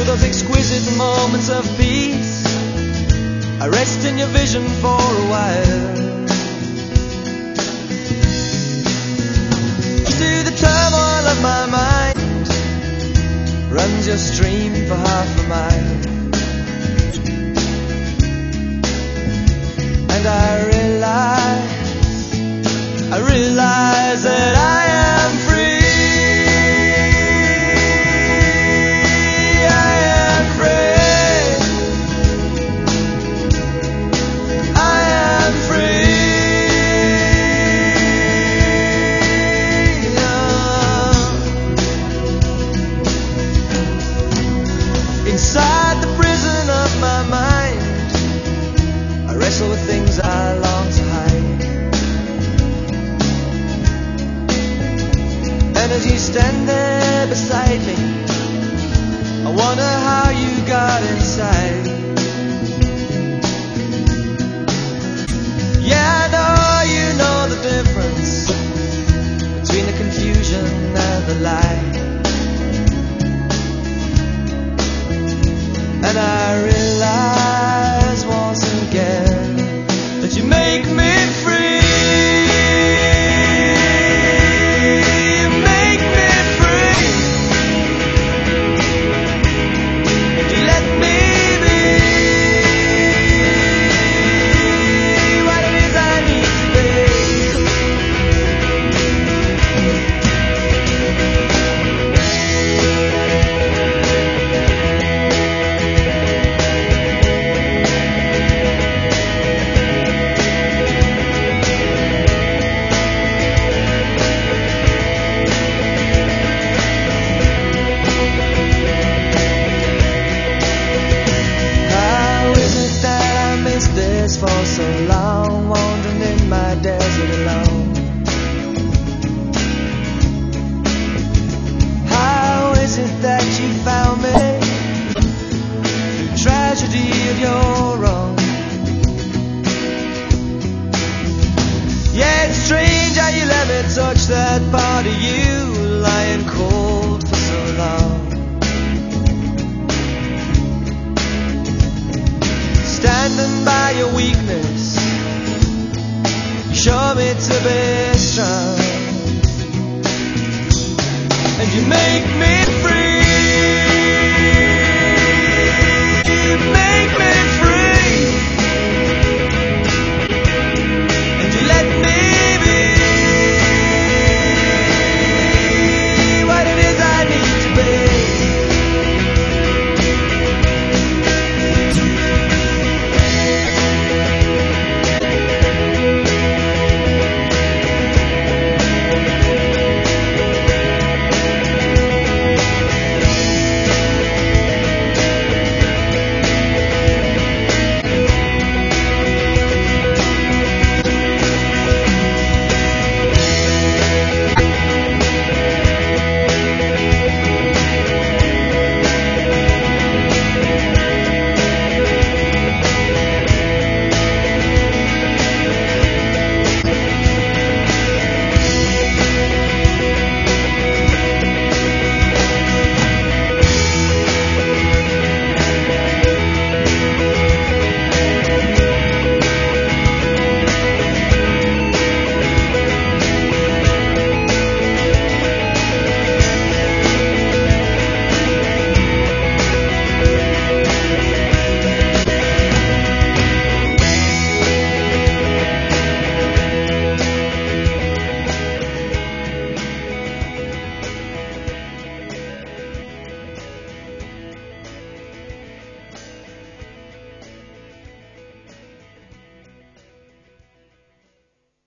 those exquisite moments of peace. I rest in your vision for a while. Through the turmoil of my mind runs your stream for half a mile, and I realize that I am free. Inside the prison of my mind, I wrestle with things I long to hide. And as you stand there beside me, I wonder how you got inside.